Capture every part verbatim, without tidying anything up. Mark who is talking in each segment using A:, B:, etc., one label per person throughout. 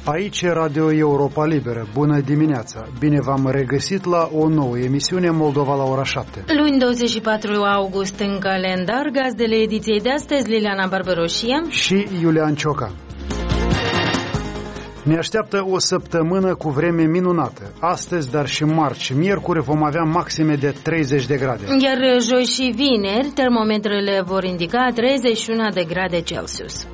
A: Aici e Radio Europa Liberă. Bună dimineața! Bine v-am regăsit la o nouă emisiune Moldova la ora șapte.
B: Luni douăzeci și patru august în calendar, gazdele ediției de astăzi Liliana Barbaroșie
A: și Iulian Ciocan. Ne așteaptă o săptămână cu vreme minunată. Astăzi, dar și marți și miercuri vom avea maxime de treizeci de grade.
B: Iar joi și vineri, termometrele vor indica treizeci și unu de grade Celsius.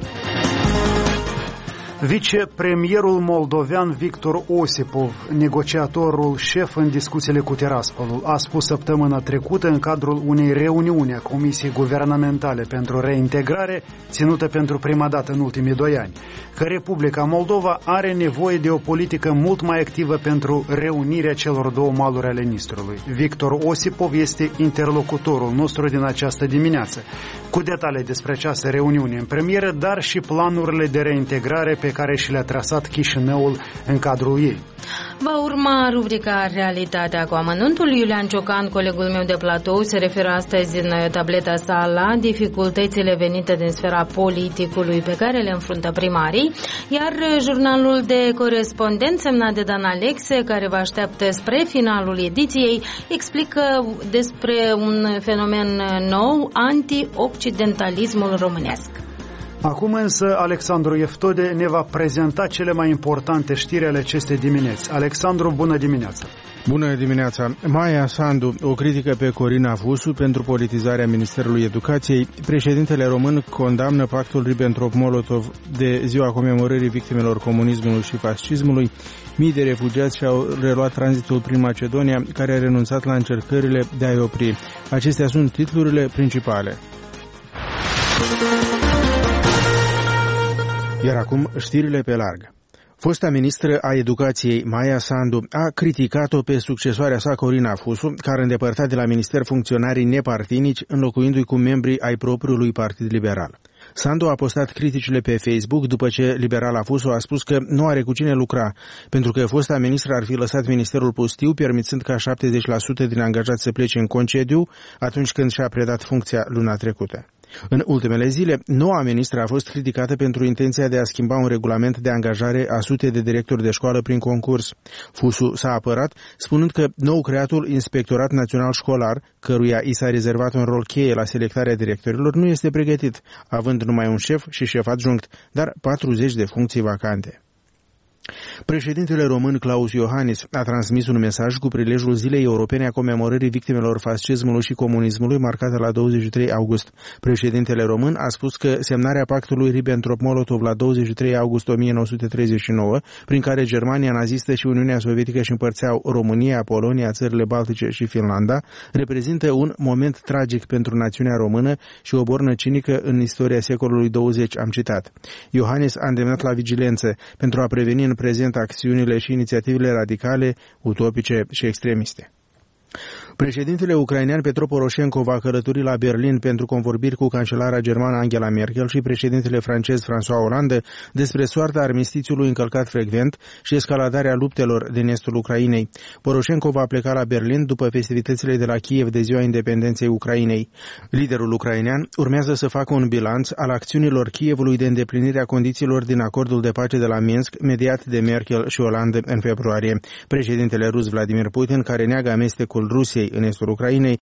A: Vicepremierul moldovean Victor Osipov, negociatorul șef în discuțiile cu Tiraspolul, a spus săptămâna trecută în cadrul unei reuniuni a Comisiei Guvernamentale pentru Reintegrare, ținută pentru prima dată în ultimii doi ani, că Republica Moldova are nevoie de o politică mult mai activă pentru reunirea celor două maluri ale Nistrului. Victor Osipov este interlocutorul nostru din această dimineață, cu detalii despre această reuniune în premieră, dar și planurile de reintegrare pe care și le-a trasat Chișinăul în cadrul ei.
B: Va urma rubrica Realitatea cu amănuntul. Iulian Ciocan, colegul meu de platou, se referă astăzi în tableta sa la dificultățile venite din sfera politicului pe care le înfruntă primarii, iar jurnalul de corespondent semnat de Dan Alexe, care vă așteaptă spre finalul ediției, explică despre un fenomen nou, anti-occidentalismul românesc.
A: Acum însă Alexandru Eftode ne va prezenta cele mai importante știri ale acestei dimineți. Alexandru, bună dimineața!
C: Bună dimineața! Maia Sandu o critică pe Corina Fusu pentru politizarea Ministerului Educației. Președintele român condamnă pactul Ribbentrop-Molotov de ziua comemorării victimelor comunismului și fascismului. Mii de refugiați și-au reluat tranzitul prin Macedonia, care a renunțat la încercările de a-i opri. Acestea sunt titlurile principale. Iar acum știrile pe larg. Fosta ministră a Educației, Maia Sandu, a criticat-o pe succesoarea sa, Corina Fusu, care a îndepărtat de la minister funcționarii nepartinici, înlocuindu-i cu membrii ai propriului Partid Liberal. Sandu a postat criticile pe Facebook după ce liberala Fusu a spus că nu are cu cine lucra, pentru că fosta ministră ar fi lăsat ministerul pustiu, permițând ca șaptezeci la sută din angajați să plece în concediu atunci când și-a predat funcția luna trecută. În ultimele zile, noua ministră a fost criticată pentru intenția de a schimba un regulament de angajare a sute de directori de școală prin concurs. Fusu s-a apărat, spunând că nou creatul Inspectorat Național Școlar, căruia i s-a rezervat un rol cheie la selectarea directorilor, nu este pregătit, având numai un șef și șef adjunct, dar patruzeci de funcții vacante. Președintele român Klaus Iohannis a transmis un mesaj cu prilejul Zilei Europene a comemorării victimelor fascismului și comunismului, marcată la douăzeci și trei august. Președintele român a spus că semnarea pactului Ribbentrop-Molotov la douăzeci și trei august o mie nouă sute treizeci și nouă, prin care Germania nazistă și Uniunea Sovietică își împărțeau România, Polonia, țările Baltice și Finlanda, reprezintă un moment tragic pentru națiunea română și o bornă cinică în istoria secolului douăzeci, am citat. Iohannis a îndemnat la vigilență pentru a preveni în prezent acțiunile și inițiativele radicale, utopice și extremiste. Președintele ucrainean Petro Poroșenko va călători la Berlin pentru convorbiri cu cancelara germană Angela Merkel și președintele francez François Hollande despre soarta armistițiului încălcat frecvent și escaladarea luptelor din estul Ucrainei. Poroșenko va pleca la Berlin după festivitățile de la Kiev de ziua independenței Ucrainei. Liderul ucrainean urmează să facă un bilanț al acțiunilor Kievului de îndeplinire a condițiilor din acordul de pace de la Minsk, mediat de Merkel și Hollande în februarie. Președintele rus Vladimir Putin, care neagă amestecul Rusiei în estul Ucrainei,